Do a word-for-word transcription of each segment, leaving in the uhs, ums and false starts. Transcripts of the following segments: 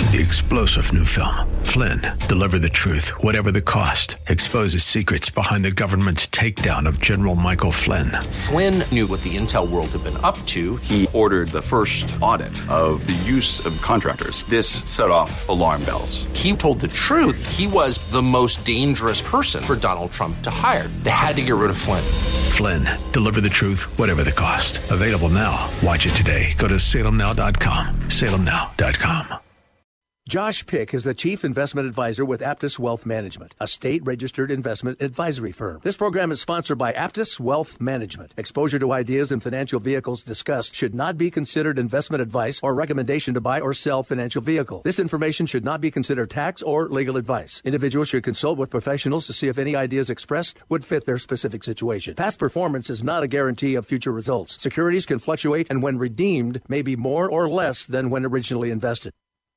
The explosive new film, Flynn, deliver the truth, whatever the cost, exposes secrets behind the government's takedown of General Michael Flynn. Flynn knew what the intel world had been up to. He ordered the first audit of the use of contractors. This set off alarm bells. He told the truth. He was the most dangerous person for Donald Trump to hire. They had to get rid of Flynn. Flynn, deliver the truth, whatever the cost. Available now. Watch it today. Go to salem now dot com. salem now dot com. Josh Pick is the Chief Investment Advisor with Aptus Wealth Management, a state-registered investment advisory firm. This program is sponsored by Aptus Wealth Management. Exposure to ideas and financial vehicles discussed should not be considered investment advice or recommendation to buy or sell financial vehicle. This information should not be considered tax or legal advice. Individuals should consult with professionals to see if any ideas expressed would fit their specific situation. Past performance is not a guarantee of future results. Securities can fluctuate and when redeemed may be more or less than when originally invested.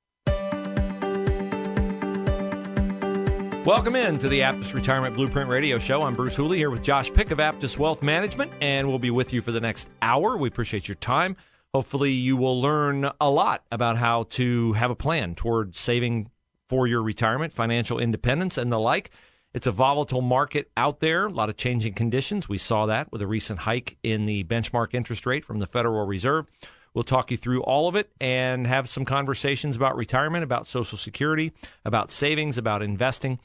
Welcome in to the Aptus Retirement Blueprint Radio Show. I'm Bruce Hooley here with Josh Pick of Aptus Wealth Management, and we'll be with you for the next hour. We appreciate your time. Hopefully you will learn a lot about how to have a plan toward saving for your retirement, financial independence, and the like. It's a volatile market out there, a lot of changing conditions. We saw that with a recent hike in the benchmark interest rate from the Federal Reserve. We'll talk you through all of it and have some conversations about retirement, about Social Security, about savings, about investing.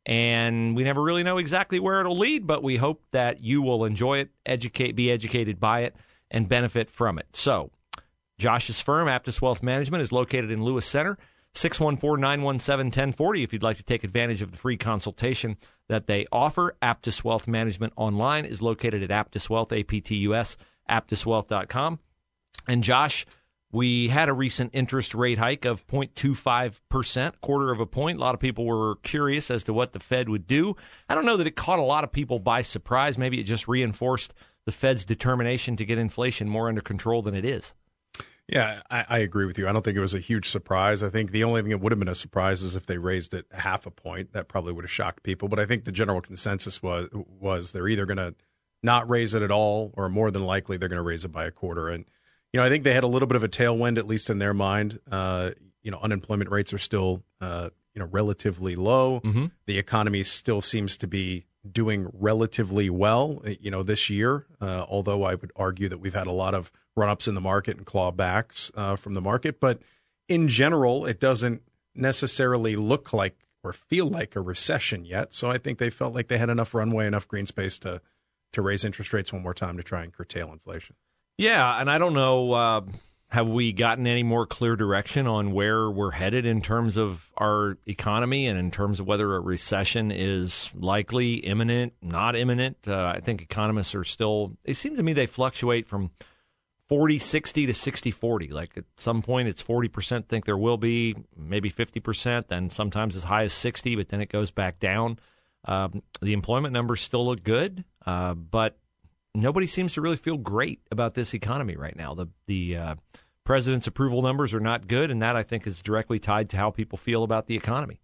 And we never really know exactly where it'll lead, but we hope that you will enjoy it, educate, be educated by it, and benefit from it. So, Josh's firm, Aptus Wealth Management, is located in Lewis Center, six one four, nine one seven, one oh four oh. If you'd like to take advantage of the free consultation that they offer, Aptus Wealth Management online is located at Aptus Wealth, A P T U S, aptus wealth dot com. And Josh, we had a recent interest rate hike of zero point two five percent, quarter of a point. A lot of people were curious as to what the Fed would do. I don't know that it caught a lot of people by surprise. Maybe it just reinforced the Fed's determination to get inflation more under control than it is. Yeah, I, I agree with you. I don't think it was a huge surprise. I think the only thing that would have been a surprise is if they raised it half a point. That probably would have shocked people. But I think the general consensus was was they're either going to not raise it at all, or more than likely they're going to raise it by a quarter. And you know, I think they had a little bit of a tailwind, at least in their mind. Uh, you know, unemployment rates are still, uh, you know, relatively low. Mm-hmm. The economy still seems to be doing relatively well, you know, this year. Uh, although I would argue that we've had a lot of run-ups in the market and clawbacks uh, from the market. But in general, it doesn't necessarily look like or feel like a recession yet. So I think they felt like they had enough runway, enough green space to to raise interest rates one more time to try and curtail inflation. Yeah, and I don't know, uh, have we gotten any more clear direction on where we're headed in terms of our economy and in terms of whether a recession is likely, imminent, not imminent? Uh, I think economists are still, they seem to me they fluctuate from forty sixty to sixty forty. Like at some point it's forty percent think there will be, maybe fifty percent, then sometimes as high as sixty, but then it goes back down. Um, the employment numbers still look good, uh, but nobody seems to really feel great about this economy right now. The the uh, president's approval numbers are not good, and that, I think, is directly tied to how people feel about the economy.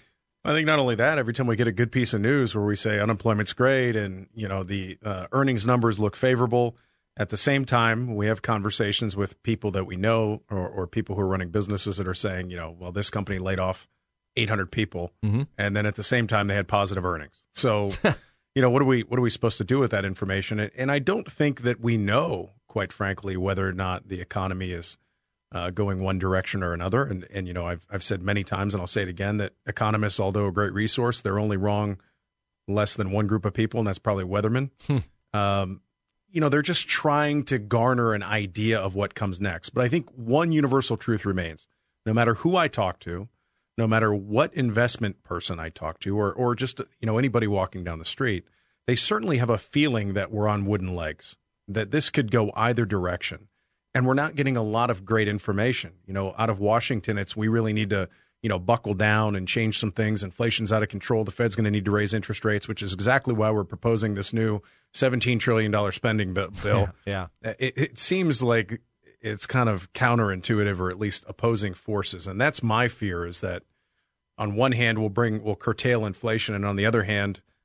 I think not only that, every time we get a good piece of news where we say unemployment's great and, you know, the uh, earnings numbers look favorable, at the same time, we have conversations with people that we know or, or people who are running businesses that are saying, you know, well, this company laid off eight hundred people, mm-hmm. and then at the same time they had positive earnings. So you know, what are we what are we supposed to do with that information? And I don't think that we know, quite frankly, whether or not the economy is uh, going one direction or another. And, and you know, I've I've said many times, and I'll say it again, that economists, although a great resource, they're only wrong less than one group of people, and that's probably weathermen. Hmm. Um, you know, they're just trying to garner an idea of what comes next. But I think one universal truth remains. No matter who I talk to, no matter what investment person I talk to, or or just, you know, anybody walking down the street, they certainly have a feeling that we're on wooden legs, that this could go either direction. And we're not getting a lot of great information. You know, out of Washington, it's we really need to, you know, buckle down and change some things. Inflation's out of control. The Fed's going to need to raise interest rates, which is exactly why we're proposing this new seventeen trillion dollars spending bill. Yeah. yeah. It, it seems like it's kind of counterintuitive, or at least opposing forces. And that's my fear, is that on one hand, we'll bring, we'll curtail inflation. And on the other hand,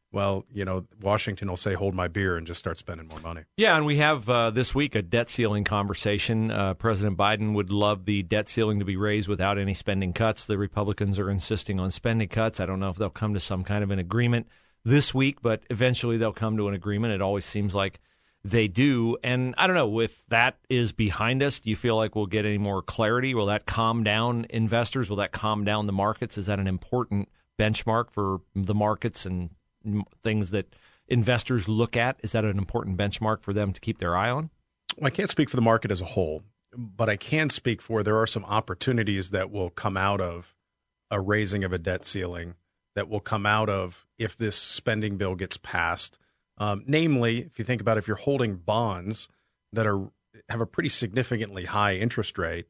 well, you know, Washington will say, hold my beer, and just start spending more money. Yeah, and we have uh, this week a debt ceiling conversation. Uh, President Biden would love the debt ceiling to be raised without any spending cuts. The Republicans are insisting on spending cuts. I don't know if they'll come to some kind of an agreement this week, but eventually they'll come to an agreement. It always seems like they do. And I don't know, if that is behind us, do you feel like we'll get any more clarity? Will that calm down investors? Will that calm down the markets? Is that an important benchmark for the markets and things that investors look at? Is that an important benchmark for them to keep their eye on? Well, I can't speak for the market as a whole, but I can speak for there are some opportunities that will come out of a raising of a debt ceiling, that will come out of if this spending bill gets passed. Um, namely, if you think about if you're holding bonds that are have a pretty significantly high interest rate,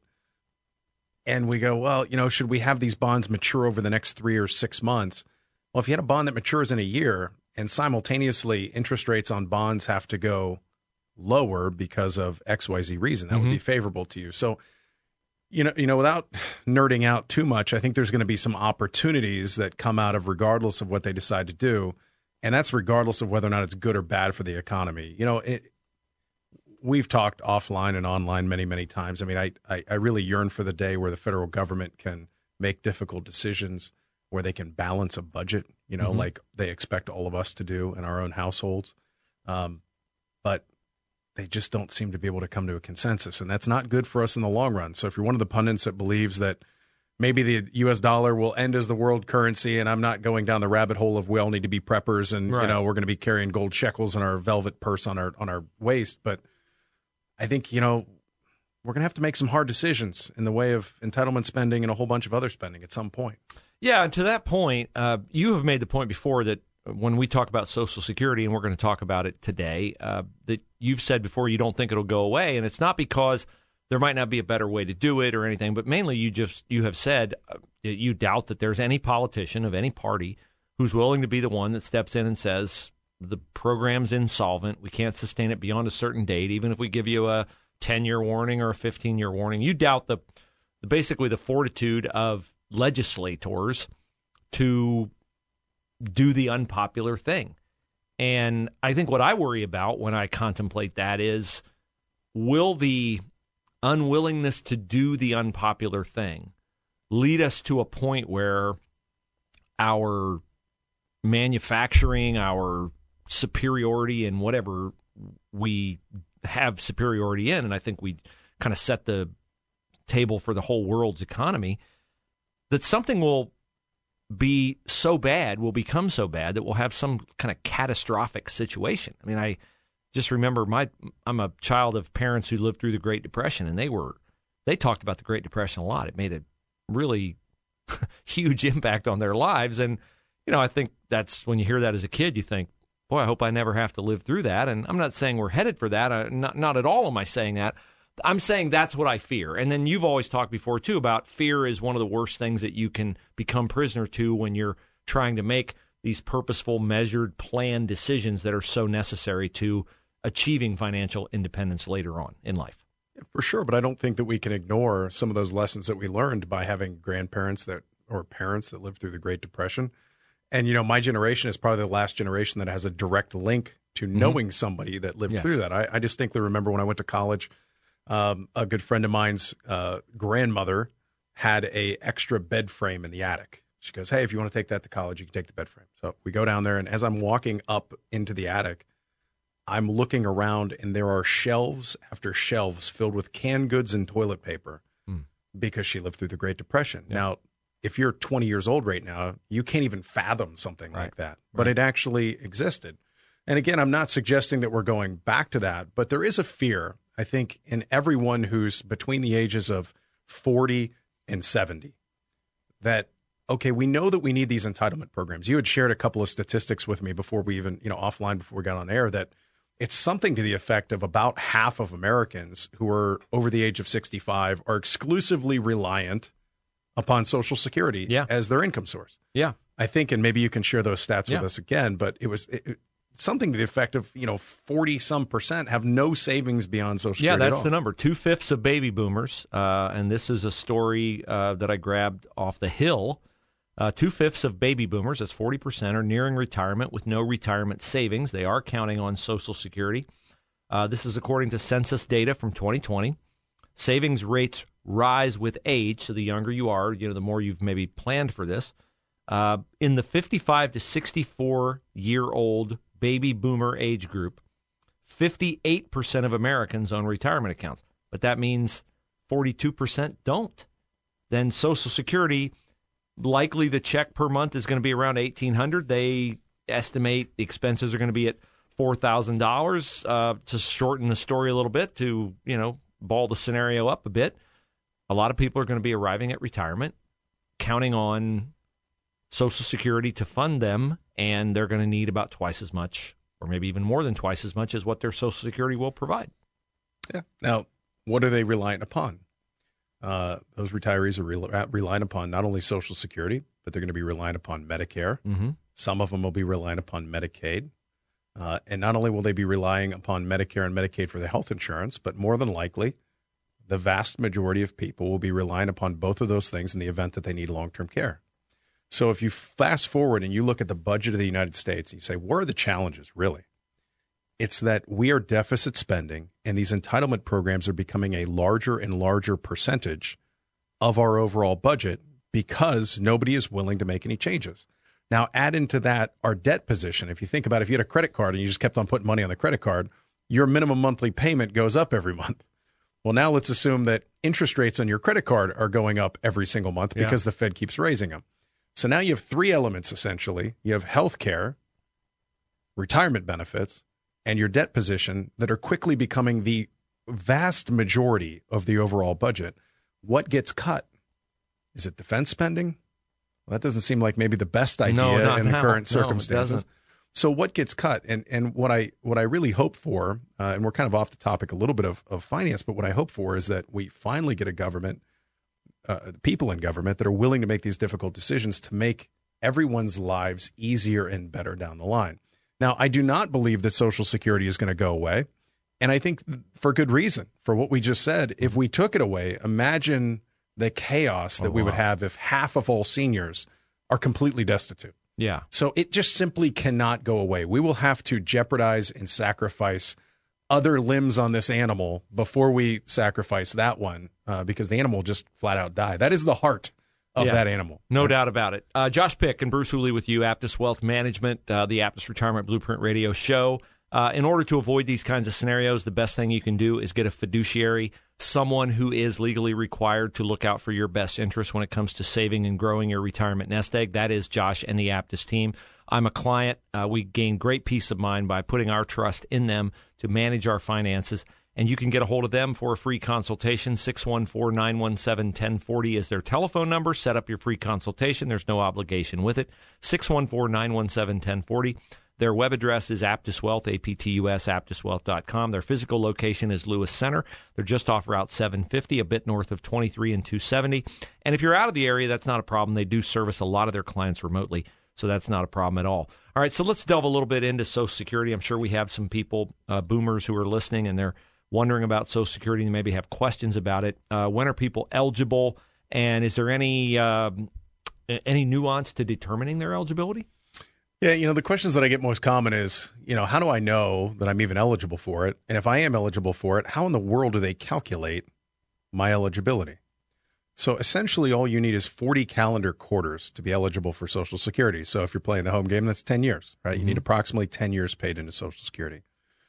and we go, well, you know, should we have these bonds mature over the next three or six months? Well, if you had a bond that matures in a year and simultaneously interest rates on bonds have to go lower because of X Y Z reason, that mm-hmm. would be favorable to you. So, you know, you know, without nerding out too much, I think there's going to be some opportunities that come out of regardless of what they decide to do. And that's regardless of whether or not it's good or bad for the economy. You know, it, we've talked offline and online many, many times. I mean, I, I, I really yearn for the day where the federal government can make difficult decisions, where they can balance a budget, you know, mm-hmm. like they expect all of us to do in our own households. Um, but they just don't seem to be able to come to a consensus. And that's not good for us in the long run. So if you're one of the pundits that believes that maybe the U S dollar will end as the world currency, and I'm not going down the rabbit hole of we all need to be preppers and, right. you know, we're going to be carrying gold shekels in our velvet purse on our on our waist. But I think, you know, we're going to have to make some hard decisions in the way of entitlement spending and a whole bunch of other spending at some point. Yeah, and to that point, uh, you have made the point before that when we talk about Social Security, and we're going to talk about it today, uh, that you've said before you don't think it'll go away, and it's not because there might not be a better way to do it or anything, but mainly you just you have said uh, you doubt that there's any politician of any party who's willing to be the one that steps in and says the program's insolvent, we can't sustain it beyond a certain date, even if we give you a ten-year warning or a fifteen-year warning. You doubt the basically the fortitude of legislators to do the unpopular thing. And I think what I worry about when I contemplate that is, will the unwillingness to do the unpopular thing lead us to a point where our manufacturing, our superiority in whatever we have superiority in, and I think we kind of set the table for the whole world's economy, that something will be so bad, will become so bad that we'll have some kind of catastrophic situation. I mean, I just remember my I'm a child of parents who lived through the Great Depression, and they were they talked about the Great Depression a lot. It made a really huge impact on their lives. And, you know, I think that's when you hear that as a kid, you think, boy, I hope I never have to live through that. And I'm not saying we're headed for that. I, not, not at all am I saying that. I'm saying that's what I fear. And then you've always talked before, too, about fear is one of the worst things that you can become prisoner to when you're trying to make these purposeful, measured, planned decisions that are so necessary to achieving financial independence later on in life. Yeah, for sure, but I don't think that we can ignore some of those lessons that we learned by having grandparents that or parents that lived through the Great Depression. And, you know, my generation is probably the last generation that has a direct link to knowing mm-hmm. somebody that lived yes. through that. I, I distinctly remember when I went to college, um, a good friend of mine's uh, grandmother had a extra bed frame in the attic. She goes, hey, if you want to take that to college, you can take the bed frame. So we go down there, and as I'm walking up into the attic, I'm looking around, and there are shelves after shelves filled with canned goods and toilet paper mm. because she lived through the Great Depression. Yeah. Now, if you're twenty years old right now, you can't even fathom something right. like that. But right. it actually existed. And again, I'm not suggesting that we're going back to that, but there is a fear, I think, in everyone who's between the ages of forty and seventy that, okay, we know that we need these entitlement programs. You had shared a couple of statistics with me before we even, you know, offline before we got on air, that it's something to the effect of about half of Americans who are over the age of sixty-five are exclusively reliant upon Social Security yeah. as their income source. Yeah. I think, and maybe you can share those stats yeah. with us again, but it was it, it, something to the effect of, you know, forty some percent have no savings beyond Social yeah, Security. Yeah, that's the number. Two fifths of baby boomers. Uh, and this is a story uh, that I grabbed off The Hill. Uh, two-fifths of baby boomers, that's forty percent, are nearing retirement with no retirement savings. They are counting on Social Security. Uh, this is according to census data from twenty twenty. Savings rates rise with age, so the younger you are, you know, the more you've maybe planned for this. Uh, in the fifty-five to sixty-four-year-old baby boomer age group, fifty-eight percent of Americans own retirement accounts, but that means forty-two percent don't. Then Social Security, likely the check per month is going to be around eighteen hundred dollars. They estimate the expenses are going to be at four thousand dollars. Uh, to shorten the story a little bit, to, you know, ball the scenario up a bit, a lot of people are going to be arriving at retirement counting on Social Security to fund them, and they're going to need about twice as much, or maybe even more than twice as much as what their Social Security will provide. Yeah. Now, what are they reliant upon? Uh, those retirees are re- relying upon not only Social Security, but they're going to be relying upon Medicare. Mm-hmm. Some of them will be relying upon Medicaid. Uh, and not only will they be relying upon Medicare and Medicaid for the health insurance, but more than likely, the vast majority of people will be relying upon both of those things in the event that they need long-term care. So if you fast forward and you look at the budget of the United States and you say, where are the challenges, really? It's that we are deficit spending, and these entitlement programs are becoming a larger and larger percentage of our overall budget because nobody is willing to make any changes. Now, add into that our debt position. If you think about it, if you had a credit card and you just kept on putting money on the credit card, your minimum monthly payment goes up every month. Well, now let's assume that interest rates on your credit card are going up every single month because yeah. the Fed keeps raising them. So now you have three elements, essentially. You have health care, retirement benefits, and your debt position that are quickly becoming the vast majority of the overall budget. What gets cut? Is it defense spending? Well, that doesn't seem like maybe the best idea no, in the now. current circumstances. No, it doesn't. So what gets cut? And and what I what I really hope for, uh, and we're kind of off the topic a little bit of, of finance, but what I hope for is that we finally get a government, uh, people in government that are willing to make these difficult decisions to make everyone's lives easier and better down the line. Now, I do not believe that Social Security is going to go away. And I think for good reason, for what we just said. If we took it away, imagine the chaos that oh, we would wow. have if half of all seniors are completely destitute. Yeah. So it just simply cannot go away. We will have to jeopardize and sacrifice other limbs on this animal before we sacrifice that one, uh, because the animal will just flat out die. That is the heart of yeah, that animal. No doubt about it. Uh, Josh Pick and Bruce Hooley with you, Aptus Wealth Management, uh, the Aptus Retirement Blueprint Radio Show. Uh, in order to avoid these kinds of scenarios, the best thing you can do is get a fiduciary, someone who is legally required to look out for your best interest when it comes to saving and growing your retirement nest egg. That is Josh and the Aptus team. I'm a client. Uh, we gain great peace of mind by putting our trust in them to manage our finances. And you can get a hold of them for a free consultation. six one four, nine one seven, one zero four zero is their telephone number. Set up your free consultation. There's no obligation with it. six one four, nine one seven, one zero four zero. Their web address is Aptus Wealth, A P T U S, aptus wealth dot com. Their physical location is Lewis Center. They're just off Route seven fifty, a bit north of twenty-three and two seventy. And if you're out of the area, that's not a problem. They do service a lot of their clients remotely, so that's not a problem at all. All right, so let's delve a little bit into Social Security. I'm sure we have some people, uh, boomers, who are listening, and they're wondering about Social Security and maybe have questions about it. Uh, when are people eligible, and is there any uh, any nuance to determining their eligibility? Yeah, you know, the questions that I get most common is, you know, how do I know that I'm even eligible for it? And if I am eligible for it, how in the world do they calculate my eligibility? So essentially all you need is forty calendar quarters to be eligible for Social Security. So if you're playing the home game, that's ten years, right? Mm-hmm. You need approximately ten years paid into Social Security.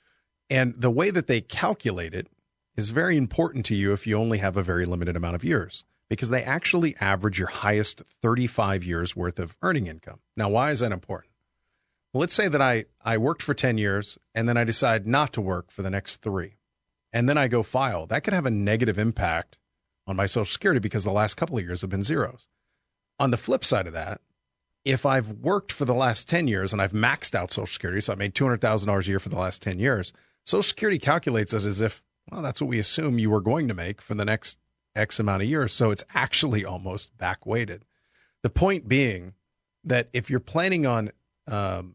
And the way that they calculate it is very important to you if you only have a very limited amount of years, because they actually average your highest thirty-five years worth of earning income. Now, why is that important? Well, let's say that I, I worked for ten years and then I decide not to work for the next three. And then I go file. That could have a negative impact on my Social Security because the last couple of years have been zeros. On the flip side of that, if I've worked for the last ten years and I've maxed out Social Security, so I made two hundred thousand dollars a year for the last ten years, Social Security calculates it as if, well, that's what we assume you were going to make for the next X amount of years. So it's actually almost back weighted. The point being that if you're planning on, um,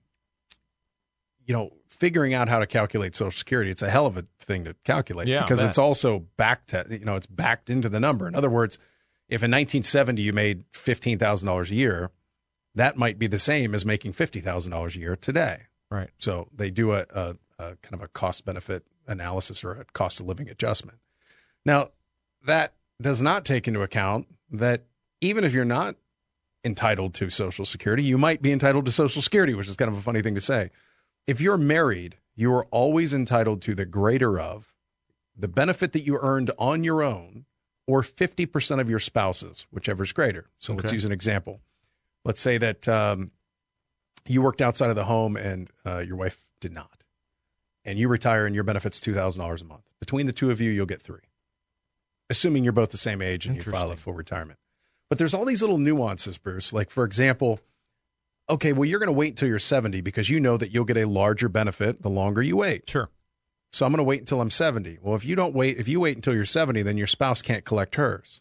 you know, figuring out how to calculate Social Security, it's a hell of a thing to calculate yeah, because it's also backed, you know, it's backed into the number. In other words, if in nineteen seventy you made fifteen thousand dollars a year, that might be the same as making fifty thousand dollars a year today. Right. So they do a, a, a kind of a cost-benefit analysis or a cost-of-living adjustment. Now, that does not take into account that even if you're not entitled to Social Security, you might be entitled to Social Security, which is kind of a funny thing to say. If you're married, you are always entitled to the greater of the benefit that you earned on your own or fifty percent of your spouse's, whichever is greater. So okay. Let's use an example. Let's say that um, you worked outside of the home and uh, your wife did not. And you retire and your benefit's two thousand dollars a month. Between the two of you, you'll get three. Assuming you're both the same age and you file a full retirement. But there's all these little nuances, Bruce. Like, for example, okay, well, you're going to wait until you're seventy because you know that you'll get a larger benefit the longer you wait. Sure. So I'm going to wait until I'm seventy. Well, if you don't wait, if you wait until you're seventy, then your spouse can't collect hers.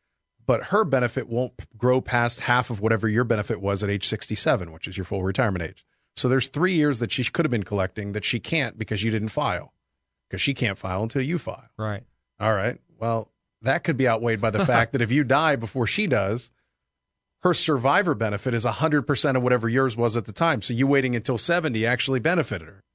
But her benefit won't grow past half of whatever your benefit was at age sixty-seven, which is your full retirement age. So there's three years that she could have been collecting that she can't because you didn't file. Because she can't file until you file. Right. All right. Well, that could be outweighed by the fact that if you die before she does, her survivor benefit is one hundred percent of whatever yours was at the time. So you waiting until seventy actually benefited her.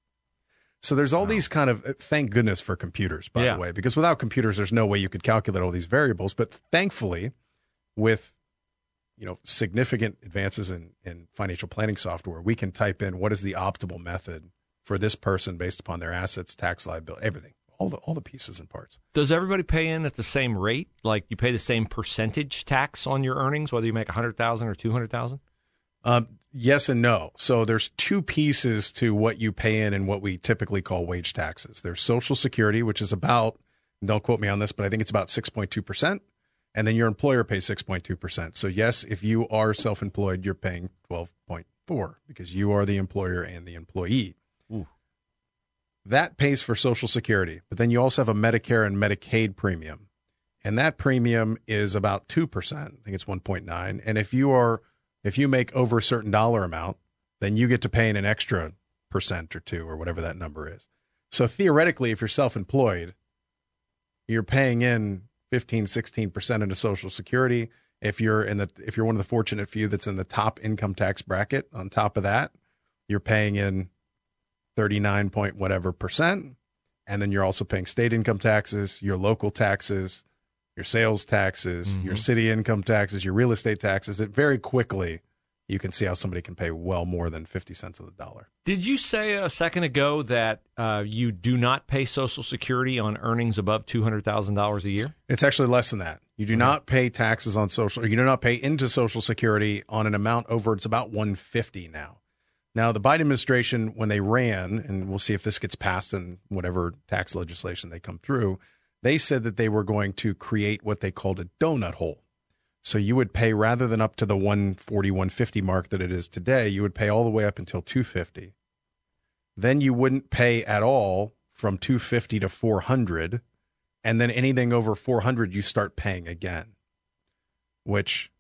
So there's all wow. these kind of, thank goodness for computers, by yeah. the way, because without computers, there's no way you could calculate all these variables. But thankfully, with you know significant advances in, in financial planning software, we can type in what is the optimal method for this person based upon their assets, tax liability, everything, all the all the pieces and parts. Does everybody pay in at the same rate? Like you pay the same percentage tax on your earnings, whether you make one hundred thousand dollars or two hundred thousand dollars? Um, yes and no. So there's two pieces to what you pay in and what we typically call wage taxes. There's Social Security, which is about, don't quote me on this, but I think it's about six point two percent. And then your employer pays six point two percent. So yes, if you are self-employed, you're paying twelve point four because you are the employer and the employee. Ooh. That pays for Social Security. But then you also have a Medicare and Medicaid premium. And that premium is about two percent. I think it's one point nine. And if you are if you make over a certain dollar amount, then you get to pay in an extra percent or two or whatever that number is. So theoretically, if you're self-employed, you're paying in fifteen, sixteen percent into Social Security. If you're in the if you're one of the fortunate few that's in the top income tax bracket, on top of that, you're paying in thirty-nine point whatever percent. And then you're also paying state income taxes, your local taxes, your sales taxes, mm-hmm. your city income taxes, your real estate taxes. It very quickly you can see how somebody can pay well more than fifty cents of the dollar. Did you say a second ago that uh, you do not pay Social Security on earnings above two hundred thousand dollars a year? It's actually less than that. You do mm-hmm. not pay taxes on Social, or you do not pay into Social Security on an amount over, it's about one hundred fifty now. Now, the Biden administration, when they ran, and we'll see if this gets passed in whatever tax legislation they come through, they said that they were going to create what they called a donut hole. So you would pay, rather than up to the one forty, one fifty mark that it is today, you would pay all the way up until two fifty. Then you wouldn't pay at all from two fifty to four hundred. And then anything over four hundred, you start paying again, which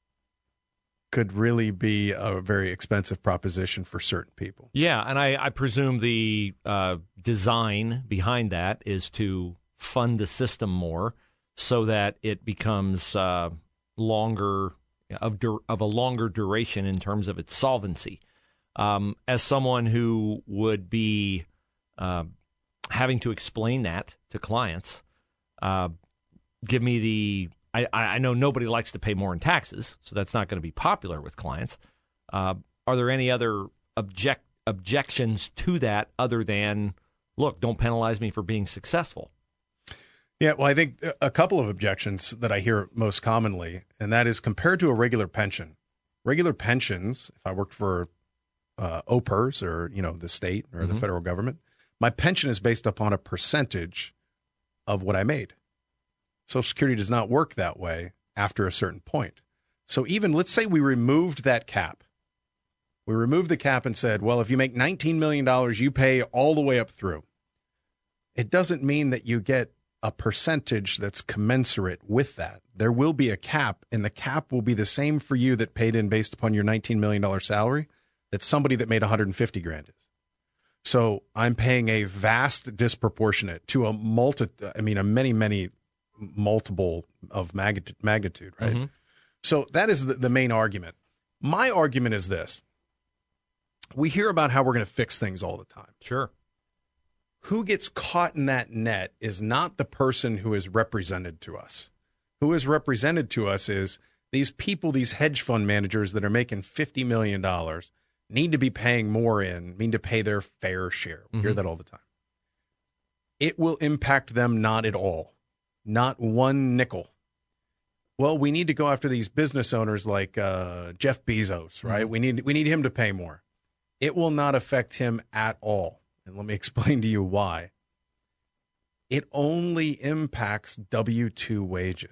could really be a very expensive proposition for certain people. Yeah, and I, I presume the uh, design behind that is to fund the system more so that it becomes uh, longer of dur- of a longer duration in terms of its solvency. Um, as someone who would be uh, having to explain that to clients, uh, give me the. I, I know nobody likes to pay more in taxes, so that's not going to be popular with clients. Uh, are there any other object objections to that other than, look, don't penalize me for being successful? Yeah, well, I think a couple of objections that I hear most commonly, and that is compared to a regular pension. Regular pensions, if I worked for uh, O P E R S or, you know, the state or mm-hmm. the federal government, my pension is based upon a percentage of what I made. Social Security does not work that way after a certain point. So even, let's say we removed that cap. We removed the cap and said, well, if you make nineteen million dollars, you pay all the way up through. It doesn't mean that you get a percentage that's commensurate with that. There will be a cap, and the cap will be the same for you that paid in based upon your nineteen million dollars salary that somebody that made one hundred fifty grand is. So I'm paying a vast disproportionate to a multi, I mean, a many, many multiple of magnitude, magnitude right? Mm-hmm. So that is the, the main argument. My argument is this. We hear about how we're going to fix things all the time. Sure. Who gets caught in that net is not the person who is represented to us. Who is represented to us is these people, these hedge fund managers that are making fifty million dollars need to be paying more in, need to pay their fair share. We mm-hmm. hear that all the time. It will impact them not at all. Not one nickel. Well, we need to go after these business owners like uh, Jeff Bezos, right? Mm-hmm. We need we need him to pay more. It will not affect him at all. And let me explain to you why. It only impacts W two wages.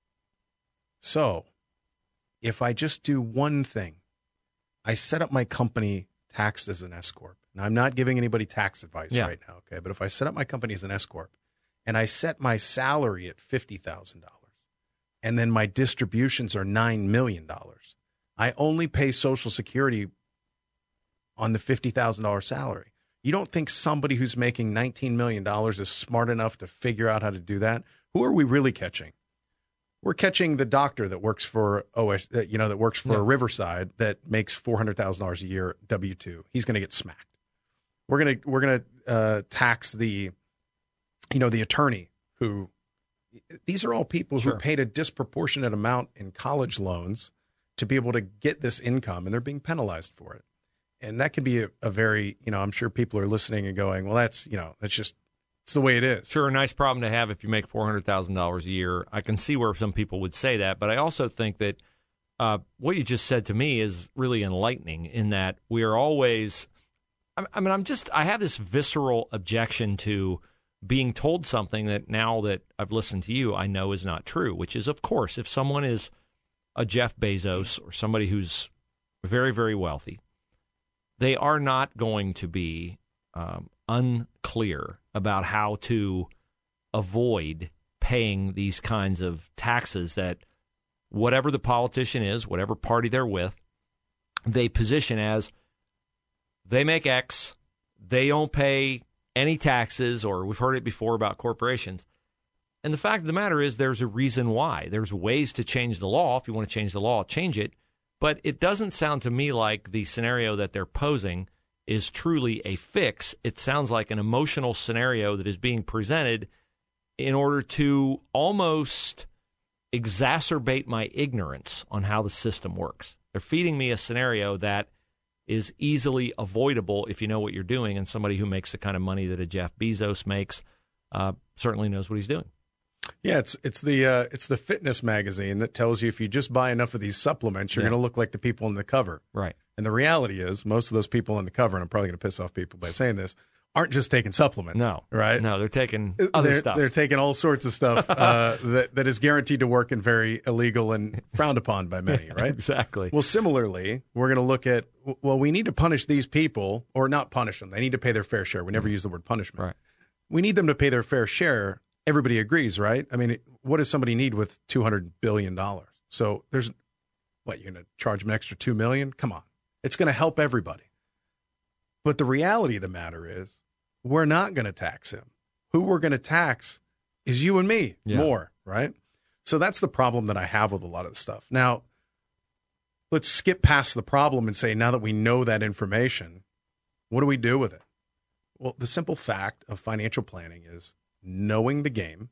So, if I just do one thing, I set up my company taxed as an S-Corp. Now, I'm not giving anybody tax advice yeah. right now, okay? But if I set up my company as an S-Corp and I set my salary at fifty thousand dollars and then my distributions are nine million dollars, I only pay Social Security on the fifty thousand dollars salary. You don't think somebody who's making nineteen million dollars is smart enough to figure out how to do that? Who are we really catching? We're catching the doctor that works for O S, you know, that works for yeah. Riverside that makes four hundred thousand dollars a year W two. He's going to get smacked. We're going to we're going to uh, tax the, you know, the attorney who. These are all people sure. who paid a disproportionate amount in college loans to be able to get this income, and they're being penalized for it. And that can be a, a very, you know, I'm sure people are listening and going, well, that's, you know, that's just, it's the way it is. Sure, a nice problem to have if you make four hundred thousand dollars a year. I can see where some people would say that, but I also think that uh, what you just said to me is really enlightening in that we are always, I, I mean, I'm just, I have this visceral objection to being told something that now that I've listened to you, I know is not true, which is, of course, if someone is a Jeff Bezos or somebody who's very, very wealthy, they are not going to be um, unclear about how to avoid paying these kinds of taxes that whatever the politician is, whatever party they're with, they position as they make X, they don't pay any taxes, or we've heard it before about corporations. And the fact of the matter is there's a reason why. There's ways to change the law. If you want to change the law, change it. But it doesn't sound to me like the scenario that they're posing is truly a fix. It sounds like an emotional scenario that is being presented in order to almost exacerbate my ignorance on how the system works. They're feeding me a scenario that is easily avoidable if you know what you're doing, and somebody who makes the kind of money that a Jeff Bezos makes uh, certainly knows what he's doing. Yeah, it's it's the uh, it's the fitness magazine that tells you if you just buy enough of these supplements, you're yeah. going to look like the people in the cover. Right. And the reality is, most of those people in the cover, and I'm probably going to piss off people by saying this, aren't just taking supplements. No. Right? No, they're taking other they're, stuff. They're taking all sorts of stuff uh, that, that is guaranteed to work and very illegal and frowned upon by many, right? Exactly. Well, similarly, we're going to look at, well, we need to punish these people, or not punish them. They need to pay their fair share. We never mm-hmm. use the word punishment. Right. We need them to pay their fair share. Everybody agrees, right? I mean, what does somebody need with two hundred billion dollars? So there's, what, you're going to charge them an extra two million dollars? Come on. It's going to help everybody. But the reality of the matter is, we're not going to tax him. Who we're going to tax is you and me yeah. more, right? So that's the problem that I have with a lot of the stuff. Now, let's skip past the problem and say, now that we know that information, what do we do with it? Well, the simple fact of financial planning is knowing the game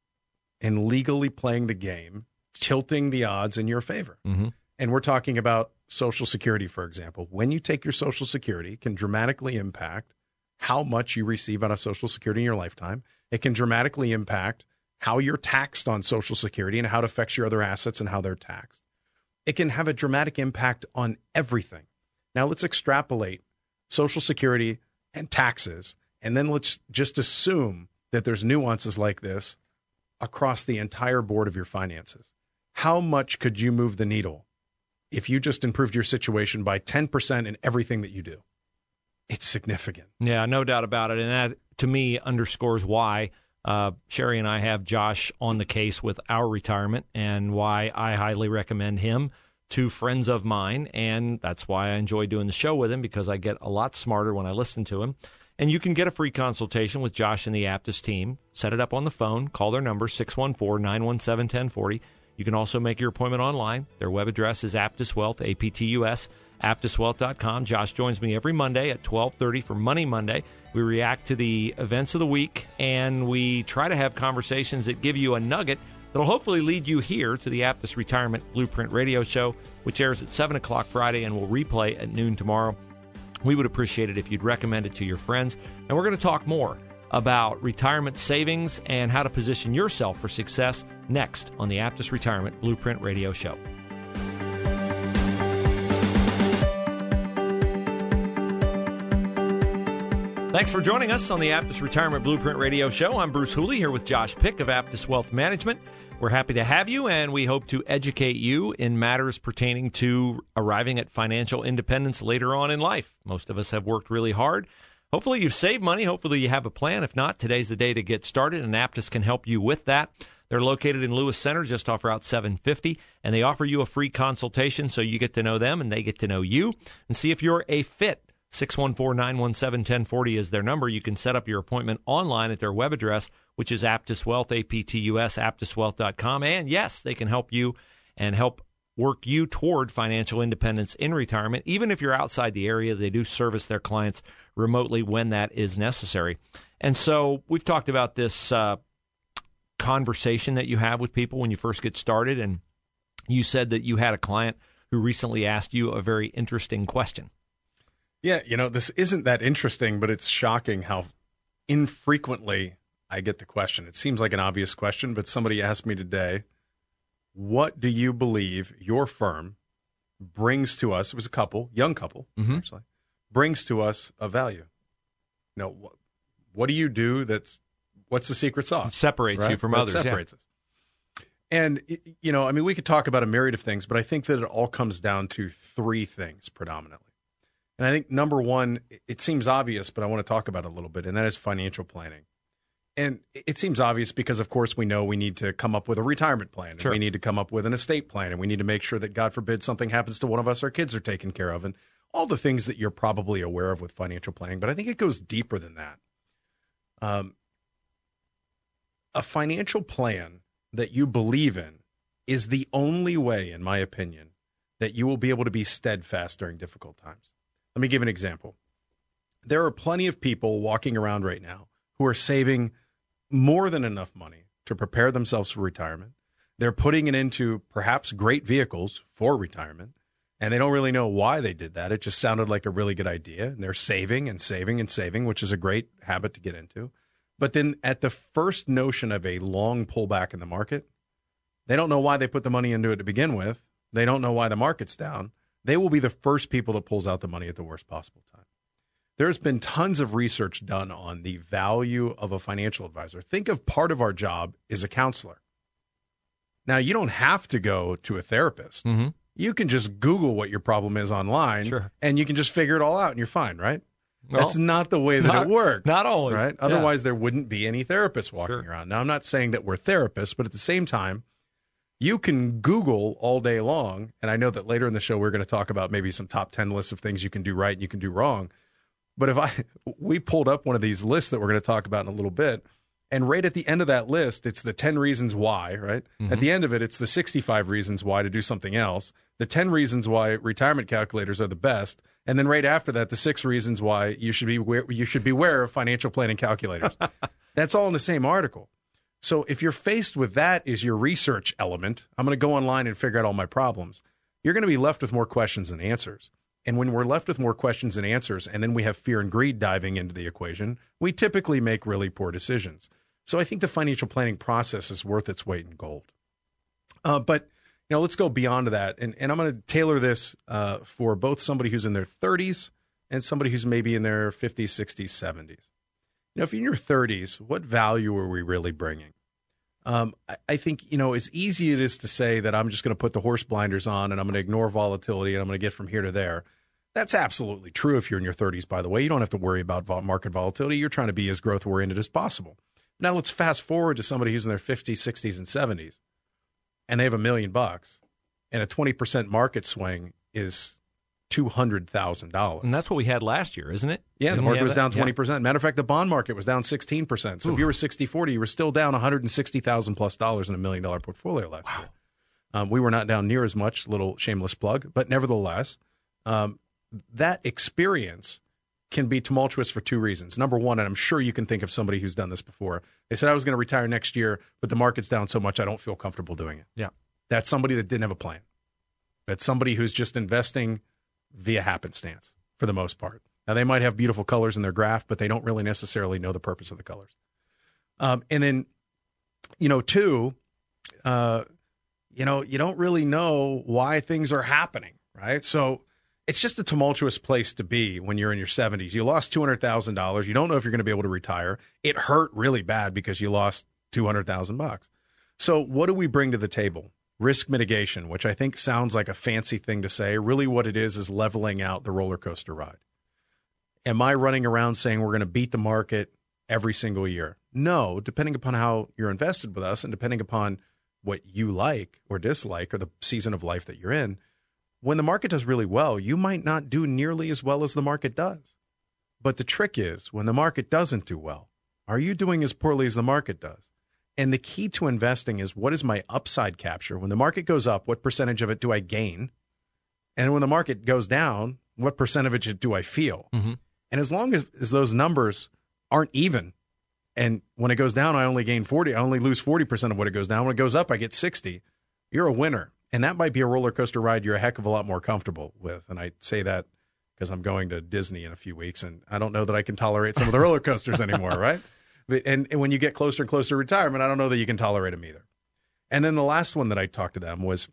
and legally playing the game, tilting the odds in your favor. Mm-hmm. And we're talking about Social Security, for example. When you take your Social Security, it can dramatically impact how much you receive out of Social Security in your lifetime. It can dramatically impact how you're taxed on Social Security and how it affects your other assets and how they're taxed. It can have a dramatic impact on everything. Now let's extrapolate Social Security and taxes, and then let's just assume that there's nuances like this across the entire board of your finances. How much could you move the needle if you just improved your situation by ten percent in everything that you do? It's significant. Yeah, no doubt about it. And that, to me, underscores why uh, Sherry and I have Josh on the case with our retirement and why I highly recommend him to friends of mine. And that's why I enjoy doing the show with him, because I get a lot smarter when I listen to him. And you can get a free consultation with Josh and the Aptus team. Set it up on the phone. Call their number, six one four, nine one seven, one oh four oh. You can also make your appointment online. Their web address is Aptus Wealth, A P T U S, aptus wealth dot com. Josh joins me every Monday at twelve thirty for Money Monday. We react to the events of the week, and we try to have conversations that give you a nugget that'll hopefully lead you here to the Aptus Retirement Blueprint Radio Show, which airs at seven o'clock Friday and will replay at noon tomorrow. We would appreciate it if you'd recommend it to your friends. And we're going to talk more about retirement savings and how to position yourself for success next on the Aptus Retirement Blueprint Radio Show. Thanks for joining us on the Aptus Retirement Blueprint Radio Show. I'm Bruce Hooley here with Josh Pick of Aptus Wealth Management. We're happy to have you, and we hope to educate you in matters pertaining to arriving at financial independence later on in life. Most of us have worked really hard. Hopefully you've saved money. Hopefully you have a plan. If not, today's the day to get started, and Aptus can help you with that. They're located in Lewis Center, just off Route seven fifty, and they offer you a free consultation so you get to know them and they get to know you and see if you're a fit. six one four, nine one seven, one zero four zero is their number. You can set up your appointment online at their web address, which is Aptus Wealth, A P T U S, aptus wealth dot com. And yes, they can help you and help work you toward financial independence in retirement. Even if you're outside the area, they do service their clients remotely when that is necessary. And so we've talked about this uh, conversation that you have with people when you first get started. And you said that you had a client who recently asked you a very interesting question. Yeah, you know, this isn't that interesting, but it's shocking how infrequently I get the question. It seems like an obvious question, but somebody asked me today, what do you believe your firm brings to us? It was a couple, young couple, mm-hmm. actually, brings to us of value. You know, what, what do you do that's, what's the secret sauce? It separates right? you from that others. separates yeah. us. And, you know, I mean, we could talk about a myriad of things, but I think that it all comes down to three things predominantly. And I think number one, it seems obvious, but I want to talk about it a little bit, and that is financial planning. And it seems obvious because, of course, we know we need to come up with a retirement plan. And sure. We need to come up with an estate plan. And we need to make sure that, God forbid, something happens to one of us, our kids are taken care of. And all the things that you're probably aware of with financial planning. But I think it goes deeper than that. Um, a financial plan that you believe in is the only way, in my opinion, that you will be able to be steadfast during difficult times. Let me give an example. There are plenty of people walking around right now who are saving more than enough money to prepare themselves for retirement. They're putting it into perhaps great vehicles for retirement, and they don't really know why they did that. It just sounded like a really good idea, and they're saving and saving and saving, which is a great habit to get into. But then at the first notion of a long pullback in the market, they don't know why they put the money into it to begin with. They don't know why the market's down. They will be the first people that pulls out the money at the worst possible time. There's been tons of research done on the value of a financial advisor. Think of part of our job is a counselor. Now, you don't have to go to a therapist. Mm-hmm. You can just Google what your problem is online, sure. and you can just figure it all out, and you're fine, right? Well, That's not the way that not, it works. Not always. Right? Yeah. Otherwise, there wouldn't be any therapists walking Sure. around. Now, I'm not saying that we're therapists, but at the same time, you can Google all day long, and I know that later in the show we're going to talk about maybe some top ten lists of things you can do right and you can do wrong. But if I we pulled up one of these lists that we're going to talk about in a little bit, and right at the end of that list, it's the ten reasons why, right? Mm-hmm. At the end of it, it's the sixty-five reasons why to do something else, the ten reasons why retirement calculators are the best, and then right after that, the six reasons why you should be you should beware of financial planning calculators. That's all in the same article. So if you're faced with that as your research element, I'm going to go online and figure out all my problems. You're going to be left with more questions than answers. And when we're left with more questions than answers, and then we have fear and greed diving into the equation, we typically make really poor decisions. So I think the financial planning process is worth its weight in gold. Uh, but, you know, let's go beyond that. And, and I'm going to tailor this uh, for both somebody who's in their thirties and somebody who's maybe in their fifties, sixties, seventies. You know, if you're in your thirties, what value are we really bringing? Um, I, I think, you know, as easy it is to say that I'm just going to put the horse blinders on and I'm going to ignore volatility and I'm going to get from here to there. That's absolutely true if you're in your thirties, by the way. You don't have to worry about vol- market volatility. You're trying to be as growth-oriented as possible. Now let's fast forward to somebody who's in their fifties, sixties, and seventies, and they have a million bucks, and a twenty percent market swing is two hundred thousand dollars. And that's what we had last year, isn't it? Yeah, Didn't the market was down that? twenty percent. Yeah. Matter of fact, the bond market was down sixteen percent. So Oof. If you were sixty forty, you were still down one hundred sixty thousand dollars plus dollars in a million dollar portfolio last wow. year. Um, we were not down near as much, little shameless plug, but nevertheless, um, that experience can be tumultuous for two reasons. Number one, and I'm sure you can think of somebody who's done this before. They said, I was going to retire next year, but the market's down so much I don't feel comfortable doing it. Yeah. That's somebody that didn't have a plan. That's somebody who's just investing via happenstance for the most part. Now, they might have beautiful colors in their graph, but they don't really necessarily know the purpose of the colors. Um, and then, you know, two, uh, you know, you don't really know why things are happening, right? So it's just a tumultuous place to be when you're in your seventies. You lost two hundred thousand dollars. You don't know if you're going to be able to retire. It hurt really bad because you lost two hundred thousand bucks. So what do we bring to the table? Risk mitigation, which I think sounds like a fancy thing to say. Really what it is is leveling out the roller coaster ride. Am I running around saying we're going to beat the market every single year? No, depending upon how you're invested with us and depending upon what you like or dislike or the season of life that you're in, when the market does really well, you might not do nearly as well as the market does. But the trick is, when the market doesn't do well, are you doing as poorly as the market does? And the key to investing is, what is my upside capture? When the market goes up, what percentage of it do I gain? And when the market goes down, what percentage do I feel? Mm-hmm. And as long as, as those numbers aren't even, and when it goes down, I only gain forty, I only lose forty percent of what it goes down. When it goes up, I get sixty. You're a winner. And that might be a roller coaster ride you're a heck of a lot more comfortable with. And I say that because I'm going to Disney in a few weeks, and I don't know that I can tolerate some of the roller coasters anymore, right? And, and when you get closer and closer to retirement, I don't know that you can tolerate them either. And then the last one that I talked to them was,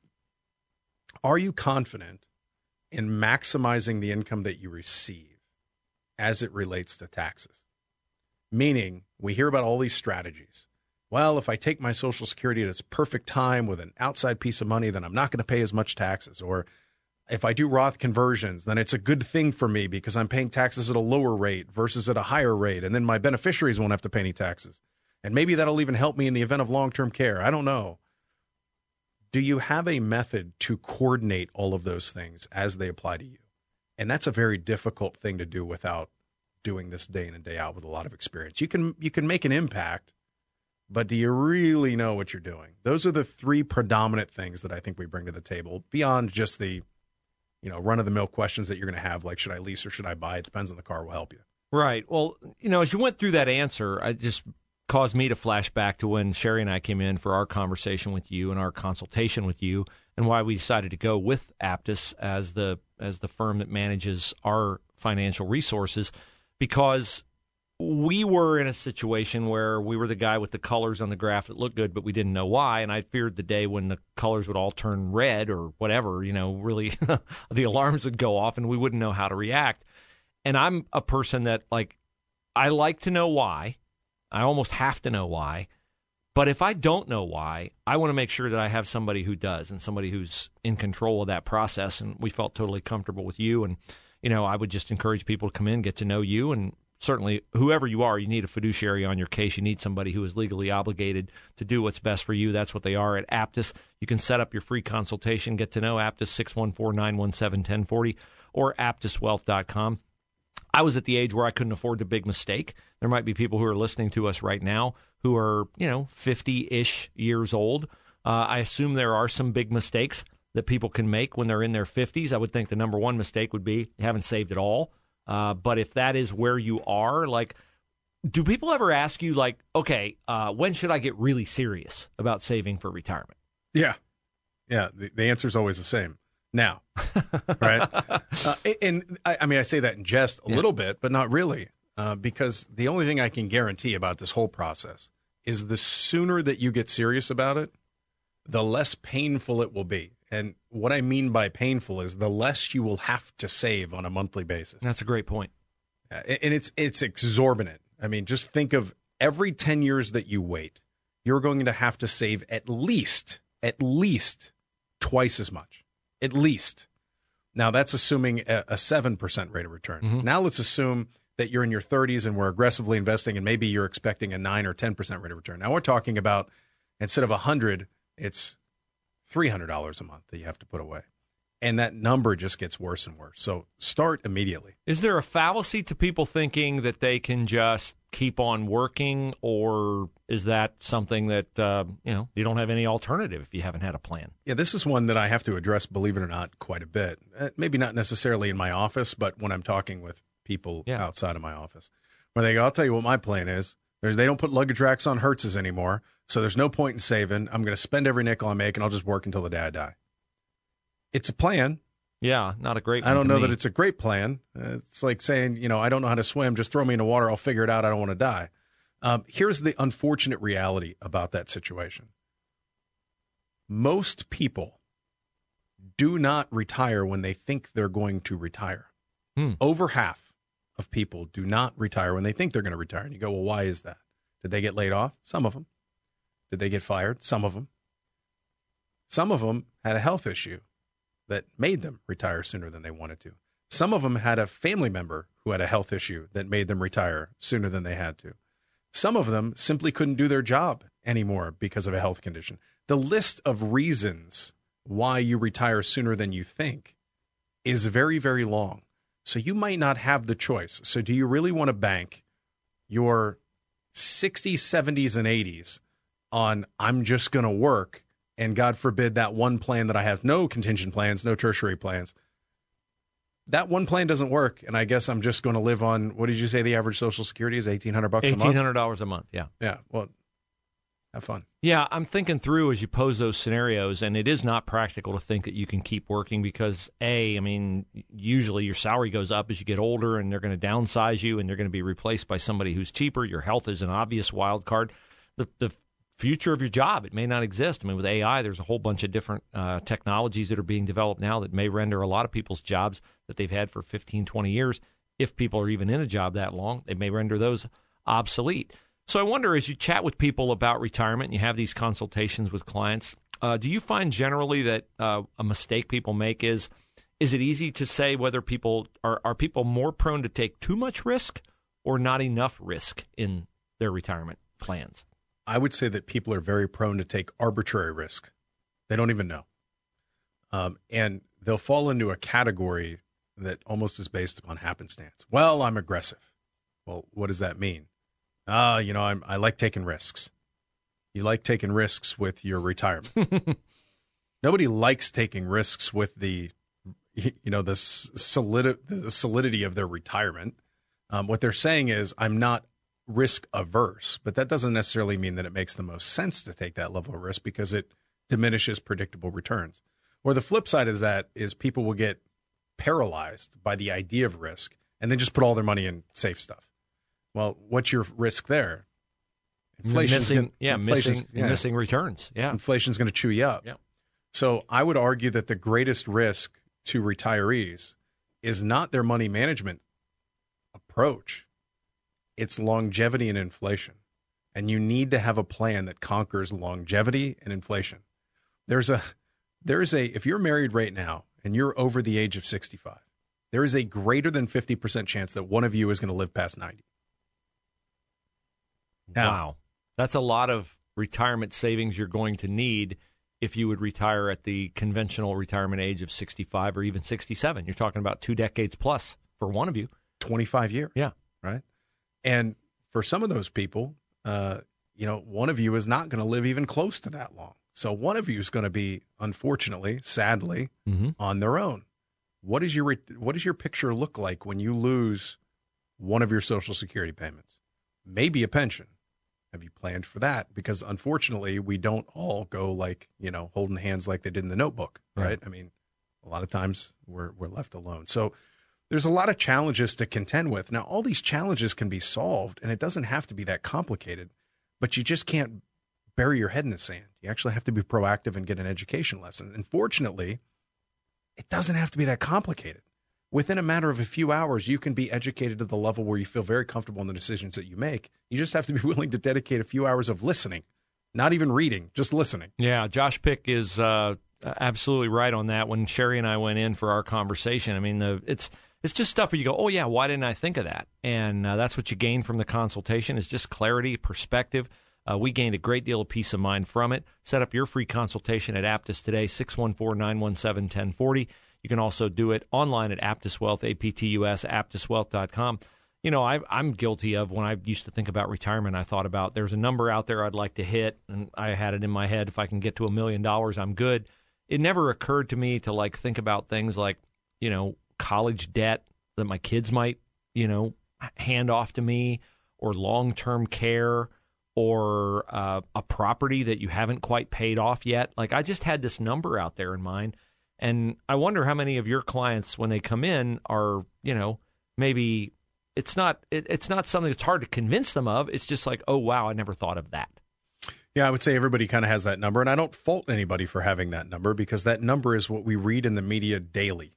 are you confident in maximizing the income that you receive as it relates to taxes? Meaning, we hear about all these strategies. Well, if I take my Social Security at its perfect time with an outside piece of money, then I'm not going to pay as much taxes. Or if I do Roth conversions, then it's a good thing for me because I'm paying taxes at a lower rate versus at a higher rate. And then my beneficiaries won't have to pay any taxes. And maybe that'll even help me in the event of long-term care. I don't know. Do you have a method to coordinate all of those things as they apply to you? And that's a very difficult thing to do without doing this day in and day out with a lot of experience. You can you can make an impact, but do you really know what you're doing? Those are the three predominant things that I think we bring to the table beyond just the, you know, run-of-the-mill questions that you're going to have, like, should I lease or should I buy? It depends on the car will help you. Right. Well, you know, as you went through that answer, it just caused me to flash back to when Sherry and I came in for our conversation with you and our consultation with you, and why we decided to go with Aptus as the as the firm that manages our financial resources, because we were in a situation where we were the guy with the colors on the graph that looked good, but we didn't know why. And I feared the day when the colors would all turn red or whatever, you know, really the alarms would go off and we wouldn't know how to react. And I'm a person that, like, I like to know why. I almost have to know why. But if I don't know why, I want to make sure that I have somebody who does and somebody who's in control of that process. And we felt totally comfortable with you. And, you know, I would just encourage people to come in, get to know you, and certainly, whoever you are, you need a fiduciary on your case. You need somebody who is legally obligated to do what's best for you. That's what they are at Aptus. You can set up your free consultation. Get to know Aptus, six one four, nine one seven, one oh four oh or aptus wealth dot com. I was at the age where I couldn't afford the big mistake. There might be people who are listening to us right now who are, you know, fifty-ish years old. Uh, I assume there are some big mistakes that people can make when they're in their fifties. I would think the number one mistake would be you haven't saved at all. Uh, but if that is where you are, like, do people ever ask you, like, okay, uh, when should I get really serious about saving for retirement? Yeah. Yeah. The, the answer is always the same. Now, right? uh, and I, I mean, I say that in jest a yeah. little bit, but not really, uh, because the only thing I can guarantee about this whole process is the sooner that you get serious about it, the less painful it will be. And what I mean by painful is the less you will have to save on a monthly basis. That's a great point. Uh, and it's it's exorbitant. I mean, just think of every ten years that you wait, you're going to have to save at least, at least twice as much. At least. Now, that's assuming a, a seven percent rate of return. Mm-hmm. Now let's assume that you're in your thirties and we're aggressively investing and maybe you're expecting a nine or ten percent rate of return. Now we're talking about, instead of one hundred, it's three hundred dollars a month that you have to put away. And that number just gets worse and worse. So start immediately. Is there a fallacy to people thinking that they can just keep on working, or is that something that, uh, you know, you don't have any alternative if you haven't had a plan? Yeah, this is one that I have to address, believe it or not, quite a bit. Uh, maybe not necessarily in my office, but when I'm talking with people yeah. outside of my office, where they go, I'll tell you what my plan is. There's, they don't put luggage racks on Hertz's anymore, so there's no point in saving. I'm going to spend every nickel I make, and I'll just work until the day I die. It's a plan. Yeah, not a great one. I don't to know me. that it's a great plan. Uh, it's like saying, you know, I don't know how to swim. Just throw me in the water. I'll figure it out. I don't want to die. Um, here's the unfortunate reality about that situation. Most people do not retire when they think they're going to retire. Hmm. Over half of people do not retire when they think they're going to retire. And you go, well, why is that? Did they get laid off? Some of them. Did they get fired? Some of them. Some of them had a health issue that made them retire sooner than they wanted to. Some of them had a family member who had a health issue that made them retire sooner than they had to. Some of them simply couldn't do their job anymore because of a health condition. The list of reasons why you retire sooner than you think is very, very long. So you might not have the choice. So do you really want to bank your sixties, seventies, and eighties on I'm just going to work, and God forbid that one plan that I have, no contingent plans, no tertiary plans, that one plan doesn't work, and I guess I'm just going to live on, what did you say the average Social Security is, eighteen hundred bucks a month? eighteen hundred dollars a month, yeah. Yeah, well, have fun. Yeah, I'm thinking through as you pose those scenarios, and it is not practical to think that you can keep working because, A, I mean, usually your salary goes up as you get older, and they're going to downsize you, and they're going to be replaced by somebody who's cheaper. Your health is an obvious wild card. The, the future of your job, it may not exist. I mean, with A I, there's a whole bunch of different uh, technologies that are being developed now that may render a lot of people's jobs that they've had for fifteen, twenty years, if people are even in a job that long, they may render those obsolete. So I wonder, as you chat with people about retirement and you have these consultations with clients, uh, do you find generally that uh, a mistake people make is, is it easy to say whether people are, are people more prone to take too much risk or not enough risk in their retirement plans? I would say that people are very prone to take arbitrary risk. They don't even know. Um, and they'll fall into a category that almost is based upon happenstance. Well, I'm aggressive. Well, what does that mean? Ah, uh, you know, I'm, I like taking risks. You like taking risks with your retirement. Nobody likes taking risks with the, you know, the, solid, the solidity of their retirement. Um, what they're saying is, I'm not risk averse, but that doesn't necessarily mean that it makes the most sense to take that level of risk because it diminishes predictable returns. Or the flip side of that is people will get paralyzed by the idea of risk and then just put all their money in safe stuff. Well, what's your risk there? Inflation's missing, gonna, yeah, inflation's, missing, yeah. missing returns. Yeah, inflation's going to chew you up. Yeah. So I would argue that the greatest risk to retirees is not their money management approach. It's longevity and inflation. And you need to have a plan that conquers longevity and inflation. There's a, there's a, if you're married right now and you're over the age of sixty-five, there is a greater than fifty percent chance that one of you is going to live past ninety. Now, wow. That's a lot of retirement savings you're going to need if you would retire at the conventional retirement age of sixty-five or even sixty-seven. You're talking about two decades plus for one of you. twenty-five years. Yeah. Right. And for some of those people, uh, you know, one of you is not going to live even close to that long. So one of you is going to be, unfortunately, sadly, mm-hmm. on their own. What is your re- what does your picture look like when you lose one of your Social Security payments? Maybe a pension. Have you planned for that? Because unfortunately, we don't all go like, you know, holding hands like they did in the Notebook, right? right? I mean, a lot of times we're we're left alone. So there's a lot of challenges to contend with. Now, all these challenges can be solved, and it doesn't have to be that complicated, but you just can't bury your head in the sand. You actually have to be proactive and get an education lesson. And fortunately, it doesn't have to be that complicated. Within a matter of a few hours, you can be educated to the level where you feel very comfortable in the decisions that you make. You just have to be willing to dedicate a few hours of listening, not even reading, just listening. Yeah, Josh Pick is uh, absolutely right on that. When Sherry and I went in for our conversation, I mean, the, it's it's just stuff where you go, oh, yeah, why didn't I think of that? And uh, that's what you gain from the consultation is just clarity, perspective. Uh, we gained a great deal of peace of mind from it. Set up your free consultation at Aptus today, six one four, nine one seven, one oh four oh. You can also do it online at Aptus Wealth, A P T U S, aptus wealth dot com. You know, I, I'm guilty of when I used to think about retirement, I thought about there's a number out there I'd like to hit, and I had it in my head, if I can get to a million dollars, I'm good. It never occurred to me to, like, think about things like, you know, college debt that my kids might, you know, hand off to me, or long-term care, or uh, a property that you haven't quite paid off yet. Like, I just had this number out there in mind, and I wonder how many of your clients, when they come in, are, you know, maybe it's not it, it's not something that's hard to convince them of. It's just like, oh, wow, I never thought of that. Yeah, I would say everybody kind of has that number, and I don't fault anybody for having that number, because that number is what we read in the media daily.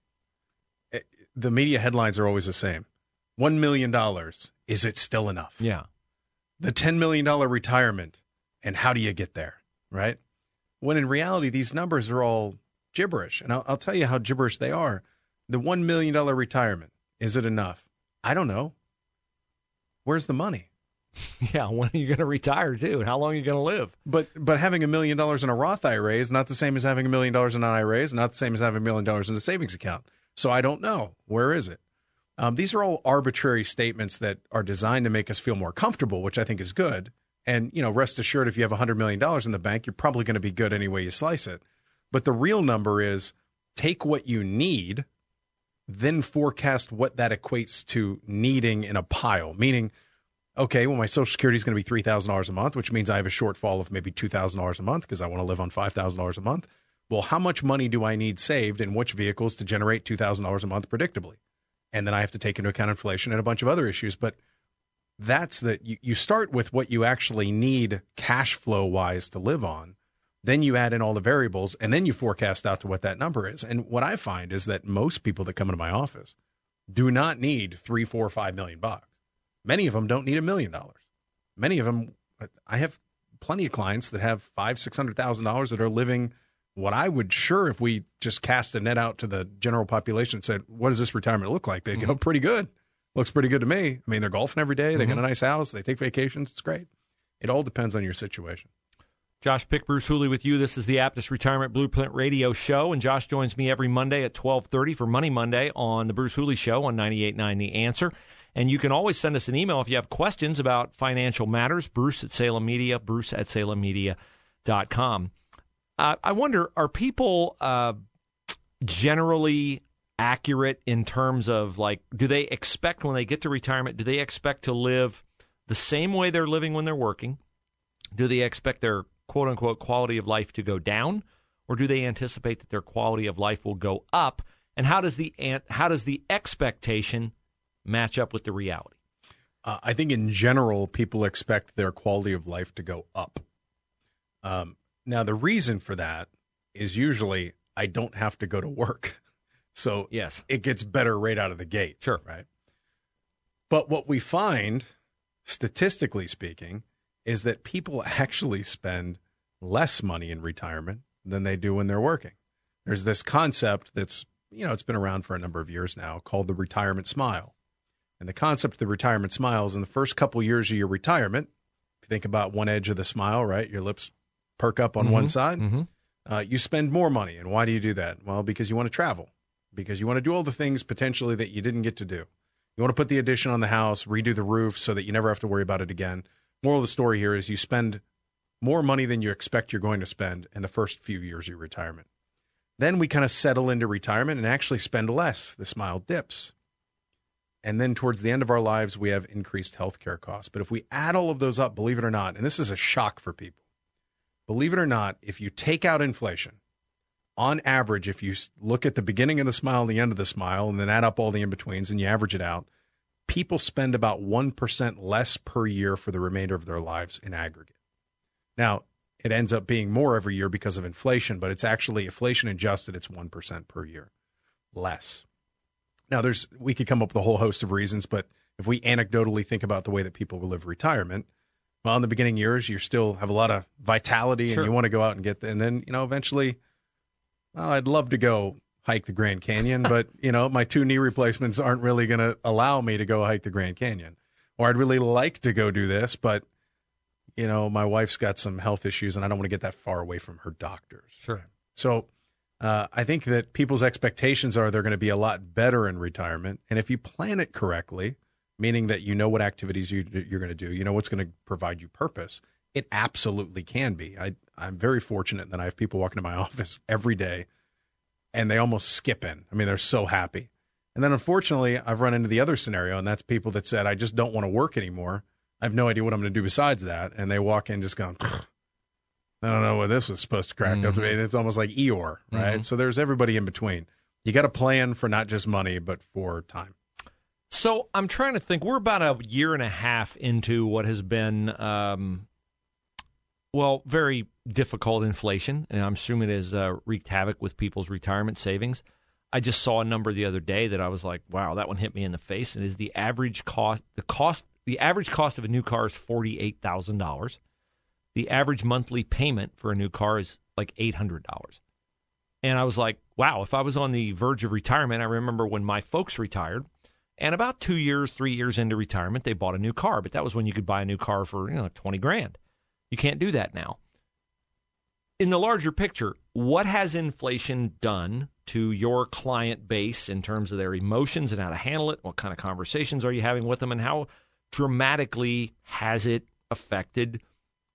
The media headlines are always the same. one million dollars, is it still enough? Yeah. The ten million dollars retirement, and how do you get there, right? When in reality, these numbers are all gibberish, and I'll, I'll tell you how gibberish they are. The one million dollars retirement, is it enough? I don't know. Where's the money? Yeah, when are you going to retire, too? And how long are you going to live? But but having a million dollars in a Roth I R A is not the same as having a million dollars in an I R A, is not the same as having a million dollars in a savings account. So I don't know. Where is it? Um, these are all arbitrary statements that are designed to make us feel more comfortable, which I think is good. And, you know, rest assured, if you have one hundred million dollars in the bank, you're probably going to be good any way you slice it. But the real number is take what you need, then forecast what that equates to needing in a pile. Meaning, okay, well, my Social Security is going to be three thousand dollars a month, which means I have a shortfall of maybe two thousand dollars a month because I want to live on five thousand dollars a month. Well, how much money do I need saved in which vehicles to generate two thousand dollars a month predictably? And then I have to take into account inflation and a bunch of other issues. But that's the, you, you start with what you actually need cash flow wise to live on. Then you add in all the variables, and then you forecast out to what that number is. And what I find is that most people that come into my office do not need three, four, five million bucks. Many of them don't need a million dollars. Many of them, I have plenty of clients that have five, six hundred thousand dollars that are living what I would sure, if we just cast a net out to the general population and said, what does this retirement look like? They'd mm-hmm. go, pretty good. Looks pretty good to me. I mean, they're golfing every day. They mm-hmm. got a nice house. They take vacations. It's great. It all depends on your situation. Josh Pick, Bruce Hooley with you. This is the Aptus Retirement Blueprint Radio Show, and Josh joins me every Monday at twelve thirty for Money Monday on the Bruce Hooley Show on ninety-eight point nine The Answer. And you can always send us an email if you have questions about financial matters, Bruce at Salem Media, Bruce at salem media dot com. Uh, I wonder, are people uh, generally accurate in terms of, like, do they expect when they get to retirement, do they expect to live the same way they're living when they're working? Do they expect their quote-unquote quality of life to go down, or do they anticipate that their quality of life will go up? And how does the how does the expectation match up with the reality? Uh, I think in general, people expect their quality of life to go up. Um, now, the reason for that is usually I don't have to go to work. So yes, it gets better right out of the gate. Sure. Right. But what we find, statistically speaking, is that people actually spend less money in retirement than they do when they're working. There's this concept that's, you know, it's been around for a number of years now called the retirement smile. And the concept of the retirement smile is in the first couple years of your retirement, if you think about one edge of the smile, right, your lips perk up on mm-hmm. one side, mm-hmm. uh, you spend more money. And why do you do that? Well, because you want to travel, because you want to do all the things potentially that you didn't get to do. You want to put the addition on the house, redo the roof so that you never have to worry about it again. Moral of the story here is you spend more money than you expect you're going to spend in the first few years of your retirement. Then we kind of settle into retirement and actually spend less. The smile dips. And then towards the end of our lives, we have increased healthcare costs. But if we add all of those up, believe it or not, and this is a shock for people, believe it or not, if you take out inflation, on average, if you look at the beginning of the smile and the end of the smile and then add up all the in-betweens and you average it out, people spend about one percent less per year for the remainder of their lives in aggregate. Now, it ends up being more every year because of inflation, but it's actually inflation adjusted, it's one percent per year less. Now, there's we could come up with a whole host of reasons, but if we anecdotally think about the way that people will live retirement, well, in the beginning years, you still have a lot of vitality sure. and you want to go out and get, the, and then, you know, eventually, well, I'd love to go hike the Grand Canyon, but, you know, my two knee replacements aren't really going to allow me to go hike the Grand Canyon. Or I'd really like to go do this, but, you know, my wife's got some health issues and I don't want to get that far away from her doctors. Sure. So Uh, I think that people's expectations are they're going to be a lot better in retirement. And if you plan it correctly, meaning that you know what activities you, you're going to do, you know what's going to provide you purpose, it absolutely can be. I, I'm very fortunate that I have people walking to my office every day, and they almost skip in. I mean, they're so happy. And then, unfortunately, I've run into the other scenario, and that's people that said, I just don't want to work anymore. I have no idea what I'm going to do besides that. And they walk in just going, I don't know what this was supposed to crack mm-hmm. up to be. And it's almost like Eeyore, right? Mm-hmm. So there's everybody in between. You got to plan for not just money, but for time. So I'm trying to think. We're about a year and a half into what has been, um, well, very difficult inflation. And I'm assuming it has uh, wreaked havoc with people's retirement savings. I just saw a number the other day that I was like, wow, that one hit me in the face. It is the average cost, the cost, the average cost of a new car is forty-eight thousand dollars. The average monthly payment for a new car is like eight hundred dollars. And I was like, wow, if I was on the verge of retirement, I remember when my folks retired, and about two years, three years into retirement, they bought a new car. But that was when you could buy a new car for, you know, twenty grand. You can't do that now. In the larger picture, what has inflation done to your client base in terms of their emotions and how to handle it? What kind of conversations are you having with them? And how dramatically has it affected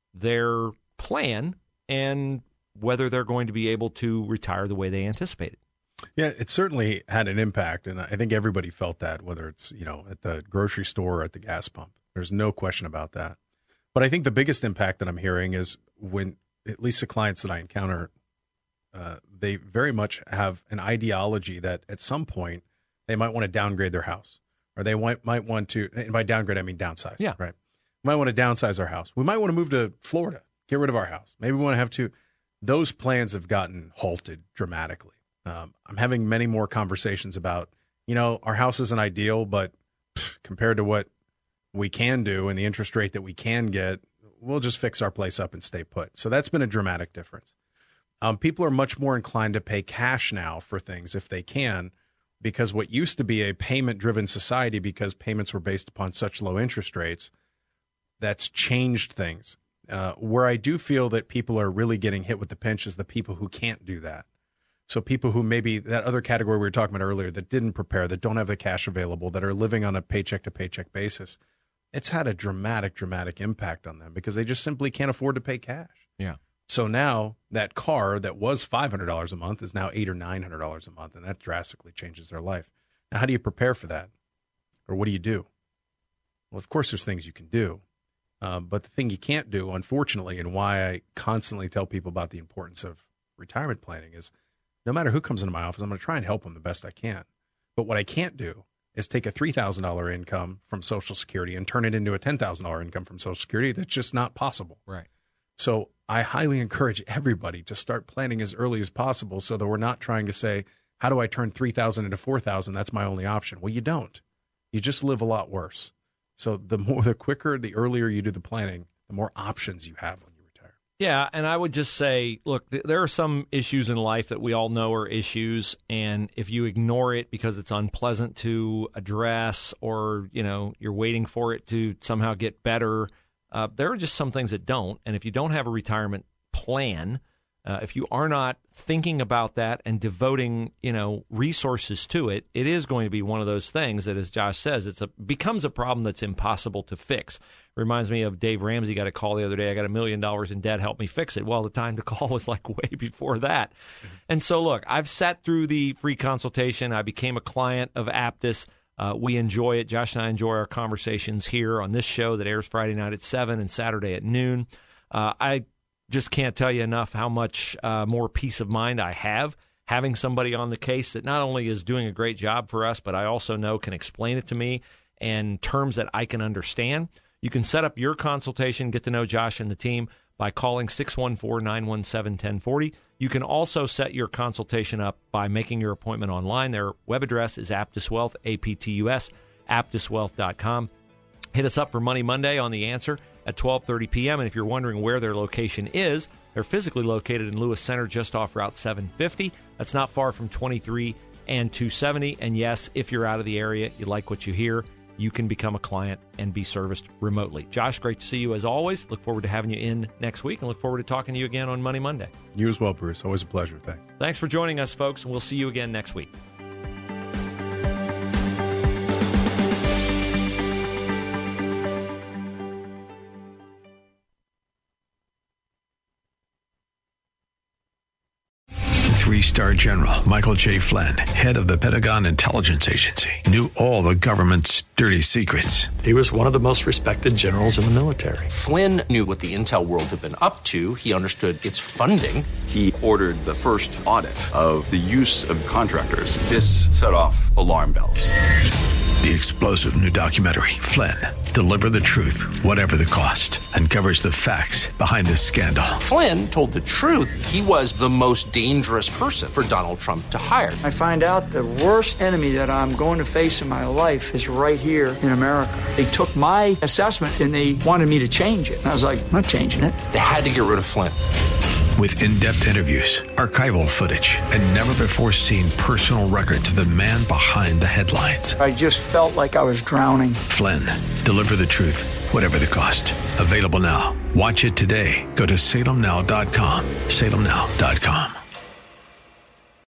their plan and whether they're going to be able to retire the way they anticipated? Yeah, it certainly had an impact, and I think everybody felt that, whether it's, you know, at the grocery store or at the gas pump. There's no question about that. But I think the biggest impact that I'm hearing is when, at least the clients that I encounter, uh, they very much have an ideology that at some point they might want to downgrade their house, or they might, might want to, and by downgrade I mean downsize, yeah. right? We might want to downsize our house. We might want to move to Florida, get rid of our house. Maybe we want to have to. Those plans have gotten halted dramatically. Um, I'm having many more conversations about, you know, our house isn't ideal, but pff, compared to what we can do and the interest rate that we can get, we'll just fix our place up and stay put. So that's been a dramatic difference. Um, people are much more inclined to pay cash now for things if they can, because what used to be a payment-driven society, because payments were based upon such low interest rates, that's changed things. Uh, where I do feel that people are really getting hit with the pinch is the people who can't do that. So people who maybe that other category we were talking about earlier that didn't prepare, that don't have the cash available, that are living on a paycheck to paycheck basis, it's had a dramatic, dramatic impact on them because they just simply can't afford to pay cash. Yeah. So now that car that was five hundred dollars a month is now eight hundred dollars or nine hundred dollars a month, and that drastically changes their life. Now, how do you prepare for that? Or what do you do? Well, of course, there's things you can do. Uh, but the thing you can't do, unfortunately, and why I constantly tell people about the importance of retirement planning is no matter who comes into my office, I'm going to try and help them the best I can. But what I can't do is take a three thousand dollars income from Social Security and turn it into a ten thousand dollars income from Social Security. That's just not possible. Right. So I highly encourage everybody to start planning as early as possible so that we're not trying to say, how do I turn three thousand dollars into four thousand dollars? That's my only option. Well, you don't. You just live a lot worse. So the more, the quicker, the earlier you do the planning, the more options you have when you retire. Yeah, and I would just say, look, th- there are some issues in life that we all know are issues, and if you ignore it because it's unpleasant to address, or you know you're waiting for it to somehow get better, uh, there are just some things that don't. And if you don't have a retirement plan, uh, if you are not thinking about that and devoting, you know, resources to it, it is going to be one of those things that, as Josh says, it's a becomes a problem that's impossible to fix. Reminds me of Dave Ramsey got a call the other day. I got a million dollars in debt. Help me fix it. Well, the time to call was like way before that. Mm-hmm. And so, look, I've sat through the free consultation. I became a client of Aptus. Uh, we enjoy it. Josh and I enjoy our conversations here on this show that airs Friday night at seven and Saturday at noon. Uh, I just can't tell you enough how much uh, more peace of mind I have having somebody on the case that not only is doing a great job for us, but I also know can explain it to me in terms that I can understand. You can set up your consultation, get to know Josh and the team by calling six one four, nine one seven, one zero four zero. You can also set your consultation up by making your appointment online. Their web address is Aptus Wealth, A P T U S, aptus wealth dot com. Hit us up for Money Monday on The Answer at twelve thirty p.m. And if you're wondering where their location is, they're physically located in Lewis Center, just off Route seven fifty. That's not far from twenty-three and two seventy. And yes, if you're out of the area, you like what you hear, you can become a client and be serviced remotely. Josh, great to see you as always. Look forward to having you in next week and look forward to talking to you again on Money Monday. You as well, Bruce. Always a pleasure. Thanks. Thanks for joining us, folks, and we'll see you again next week. Three-star general Michael J. Flynn, head of the Pentagon Intelligence Agency, knew all the government's dirty secrets. He was one of the most respected generals in the military. Flynn knew what the intel world had been up to. He understood its funding. He ordered the first audit of the use of contractors. This set off alarm bells. The explosive new documentary, Flynn, Deliver the Truth, Whatever the Cost, uncovers the facts behind this scandal. Flynn told the truth. He was the most dangerous person for Donald Trump to hire. I find out the worst enemy that I'm going to face in my life is right here in America. They took my assessment and they wanted me to change it. And I was like, I'm not changing it. They had to get rid of Flynn. With in-depth interviews, archival footage, and never-before-seen personal records of the man behind the headlines. I just felt like I was drowning. Flynn, Deliver the Truth, Whatever the Cost. Available now. Watch it today. Go to salem now dot com. salem now dot com.